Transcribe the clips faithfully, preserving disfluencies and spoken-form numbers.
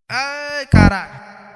Ai, caralho.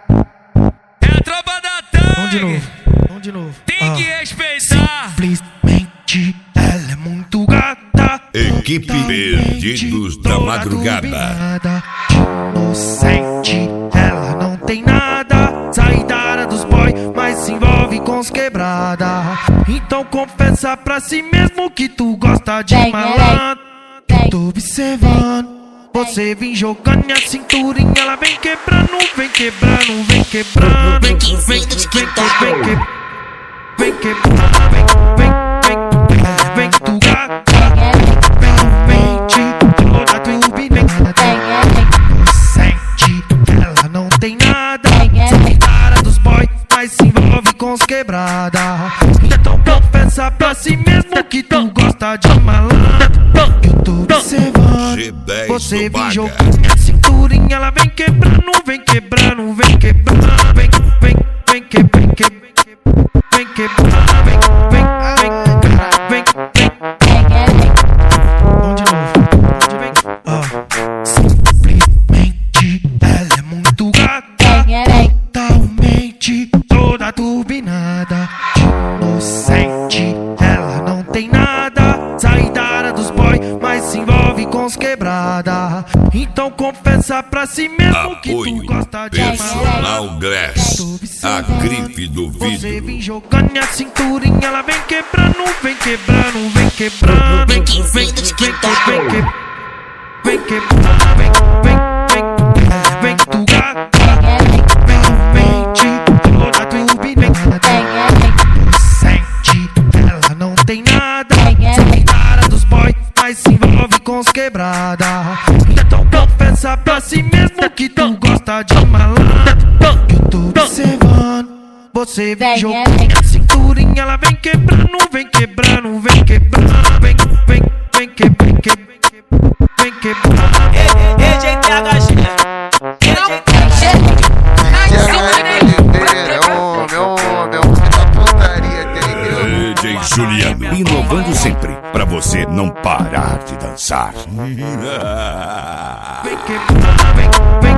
É a tropa da Tangue. Vamos de novo, vamos de novo. Tem Ah. que respeitar. Simplesmente ela é muito gata. Equipe Perdidos da Madrugada. Turbinada, inocente, ela não tem nada. Sai da área dos boy, mas se envolve com os quebrada. Então confessa pra si mesmo que tu gosta de Vem, malandro. vem. Tô observando. Você vem jogando minha cinturinha, ela vem quebrando, vem quebrando, vem quebrando. Vem que vem que vem que vem que vem quebrando, vem vem vem vem tu gata. Vem mente toda turbinada. Sente, ela não tem nada. Sai da área dos boy, mas se envolve com os quebrada. Então confessa pra si mesmo que tu gosta de malandro. Eu tô observando. G dez Você do vem Baga. jogando minha cinturinha, ela vem quebrando, vem quebrando, vem quebrando, vem, vem, vem que, vem que, vem quebrando, vem, vem, vem, vem, vem. Vamos de novo, vem, ó. Simplesmente ela é muito gata, totalmente toda turbinada, inocente, ela não tem nada. Sai da área dos boy, mas se envolve com os quebrada. Então confessa pra si mesmo que tu Apoio gosta de Personal malandro. Glass, a grife do Você vidro. vem jogando minha cinturinha, ela vem quebrando, vem quebrando, vem quebrando. Vem que vem que vem que vem que vem quebrando, vem, vem, vem, vem tu gata. Vem, mente toda turbinada. Sente, ela não tem nada. Sai da área dos boy, mas se envolve com os quebrada. Então confessa pra si mesmo que tu gosta de malandro. Eu tô observando. Você vem jogando minha cinturinha, ela vem quebrando, vem quebrando, vem quebrando, vem, vem, vem que, vem que, vem quebrando. E J T H G. É o meu, meu da putaria, entendeu? D J Juliano, inovando sempre, pra você não parar de dançar. Vem quebrando, vem, vem.